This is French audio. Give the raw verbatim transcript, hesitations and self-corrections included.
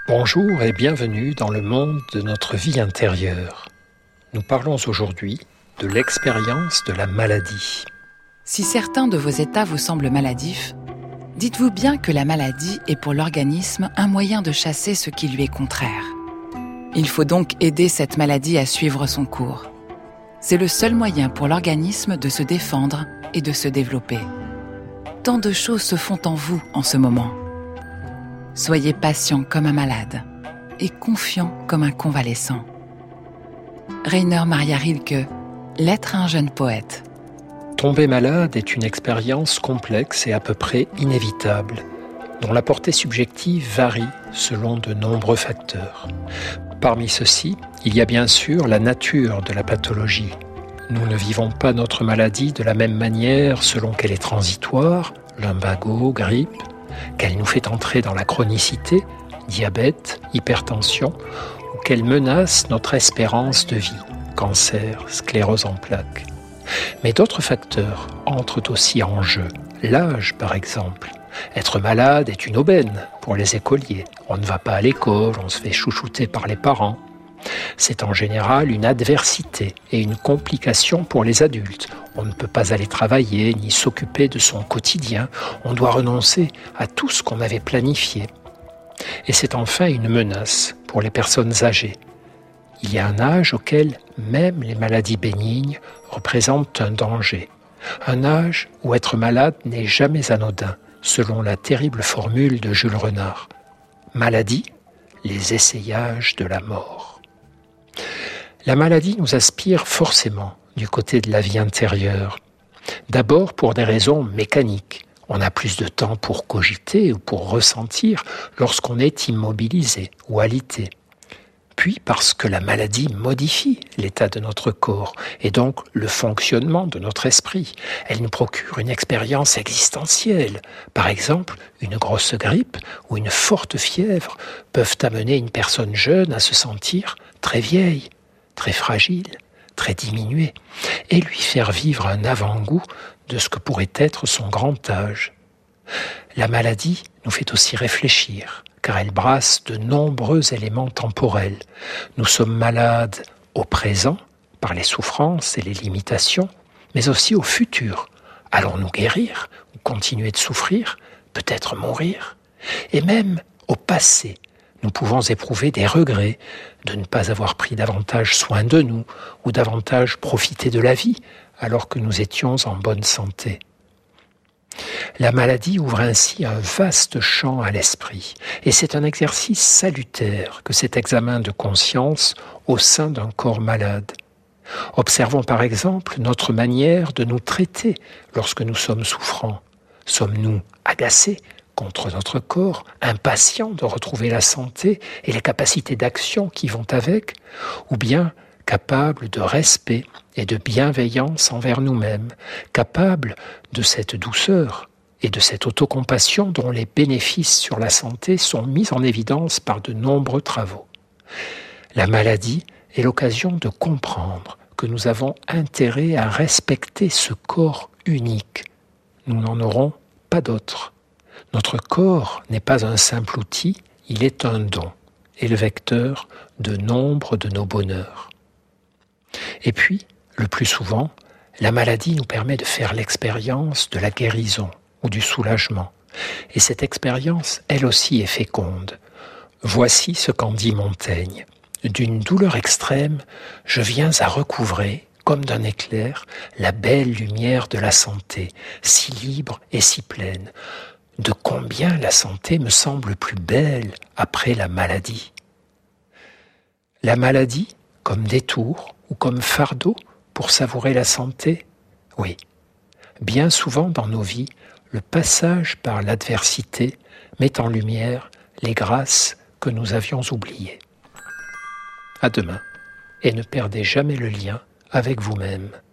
Bonjour et bienvenue dans le monde de notre vie intérieure. Nous parlons aujourd'hui de l'expérience de la maladie. Si certains de vos états vous semblent maladifs, dites-vous bien que la maladie est pour l'organisme un moyen de chasser ce qui lui est contraire. Il faut donc aider cette maladie à suivre son cours. C'est le seul moyen pour l'organisme de se défendre et de se développer. Tant de choses se font en vous en ce moment. Soyez patient comme un malade et confiant comme un convalescent. Rainer Maria Rilke, Lettre à un jeune poète. Tomber malade est une expérience complexe et à peu près inévitable, dont la portée subjective varie selon de nombreux facteurs. Parmi ceux-ci, il y a bien sûr la nature de la pathologie. Nous ne vivons pas notre maladie de la même manière selon qu'elle est transitoire, lumbago, grippe, qu'elle nous fait entrer dans la chronicité, diabète, hypertension, ou qu'elle menace notre espérance de vie, cancer, sclérose en plaques. Mais d'autres facteurs entrent aussi en jeu. L'âge, par exemple. Être malade est une aubaine pour les écoliers. On ne va pas à l'école, on se fait chouchouter par les parents. C'est en général une adversité et une complication pour les adultes. On ne peut pas aller travailler ni s'occuper de son quotidien. On doit renoncer à tout ce qu'on avait planifié. Et c'est enfin une menace pour les personnes âgées. Il y a un âge auquel même les maladies bénignes représentent un danger. Un âge où être malade n'est jamais anodin, selon la terrible formule de Jules Renard. Maladie, les essayages de la mort. La maladie nous aspire forcément du côté de la vie intérieure. D'abord pour des raisons mécaniques. On a plus de temps pour cogiter ou pour ressentir lorsqu'on est immobilisé ou alité. Puis parce que la maladie modifie l'état de notre corps et donc le fonctionnement de notre esprit. Elle nous procure une expérience existentielle. Par exemple, une grosse grippe ou une forte fièvre peuvent amener une personne jeune à se sentir très vieille, très fragile, très diminuée, et lui faire vivre un avant-goût de ce que pourrait être son grand âge. La maladie nous fait aussi réfléchir, car elle brasse de nombreux éléments temporels. Nous sommes malades au présent, par les souffrances et les limitations, mais aussi au futur. Allons-nous guérir ou continuer de souffrir, peut-être mourir? Et même au passé, nous pouvons éprouver des regrets de ne pas avoir pris davantage soin de nous ou davantage profité de la vie alors que nous étions en bonne santé. La maladie ouvre ainsi un vaste champ à l'esprit et c'est un exercice salutaire que cet examen de conscience au sein d'un corps malade. Observons par exemple notre manière de nous traiter lorsque nous sommes souffrants. Sommes-nous agacés contre notre corps, impatients de retrouver la santé et les capacités d'action qui vont avec, ou bien capables de respect et de bienveillance envers nous-mêmes, capables de cette douceur et de cette autocompassion dont les bénéfices sur la santé sont mis en évidence par de nombreux travaux. La maladie est l'occasion de comprendre que nous avons intérêt à respecter ce corps unique. Nous n'en aurons pas d'autre. Notre corps n'est pas un simple outil, il est un don et le vecteur de nombre de nos bonheurs. Et puis, le plus souvent, la maladie nous permet de faire l'expérience de la guérison ou du soulagement. Et cette expérience, elle aussi, est féconde. Voici ce qu'en dit Montaigne. D'une douleur extrême, je viens à recouvrer, comme d'un éclair, la belle lumière de la santé, si libre et si pleine. De combien la santé me semble plus belle après la maladie. La maladie, comme détour ou comme fardeau pour savourer la santé? Oui. Bien souvent dans nos vies, le passage par l'adversité met en lumière les grâces que nous avions oubliées. À demain, et ne perdez jamais le lien avec vous-même.